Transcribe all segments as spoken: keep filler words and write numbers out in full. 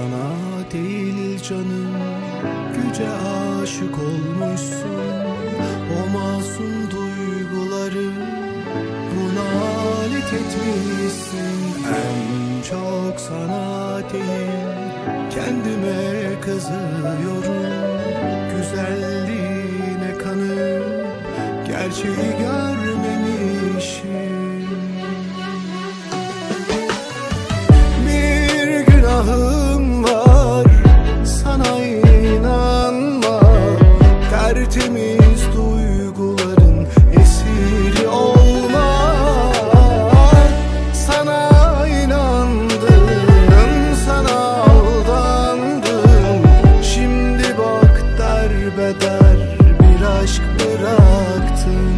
sana değil canım. Güce aşık olmuşsun, o masum duyguları buna alet etmişsin. En çok sana değil kendime kızıyorum. Güzelliğine kanıp gerçeği görmemişim. Bir günahım var, sana inanma. Tertemiz duyguların esiri olma. Sana inandım, sana aldandım. Şimdi bak derbeder bir aşk bıraktım.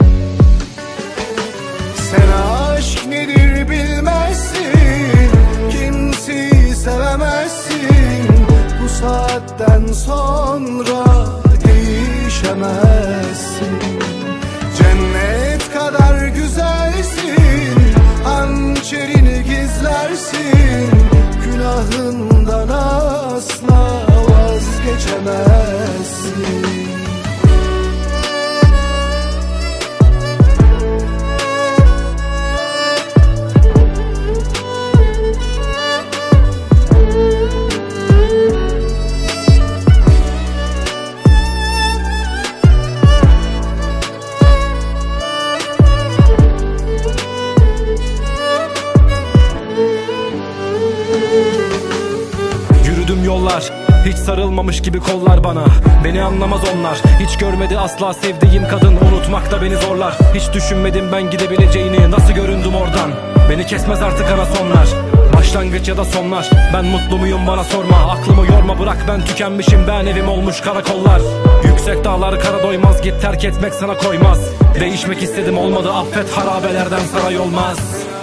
Sen aşk nedir bilmezsin, kimseyi sevemezsin. Bu saatten sonra değişemezsin. Cennet kadar güzelsin, hançerini gizlersin. Günahından asla vazgeçemezsin. Yürüdüm yollar, hiç sarılmamış gibi kollar bana. Beni anlamaz onlar, hiç görmedi asla sevdiğim kadın. Unutmak da beni zorlar, hiç düşünmedim ben gidebileceğini. Nasıl göründüm oradan, beni kesmez artık ana sonlar. Başlangıç ya da sonlar, ben mutlu muyum bana sorma. Aklımı yorma bırak, ben tükenmişim, ben evim olmuş karakollar. Yüksek dağlar kara doymaz, git terk etmek sana koymaz. Değişmek istedim olmadı, affet, harabelerden saray olmaz.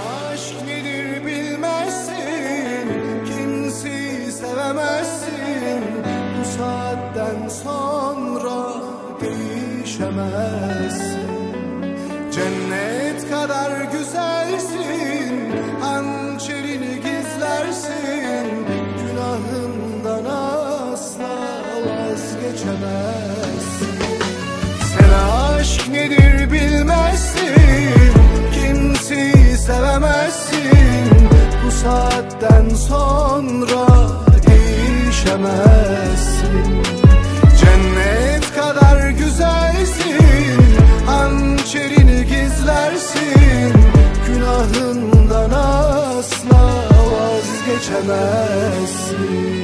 Bu saatten sonra değişemezsin. Cennet kadar güzelsin, hançerini gizlersin. Günahından asla vazgeçemezsin. Sen aşk nedir bilmezsin, kimseyi sevemezsin. Bu saatten sonra değişemezsin. Cennet kadar güzelsin, hançerini gizlersin. Günahından asla vazgeçemezsin.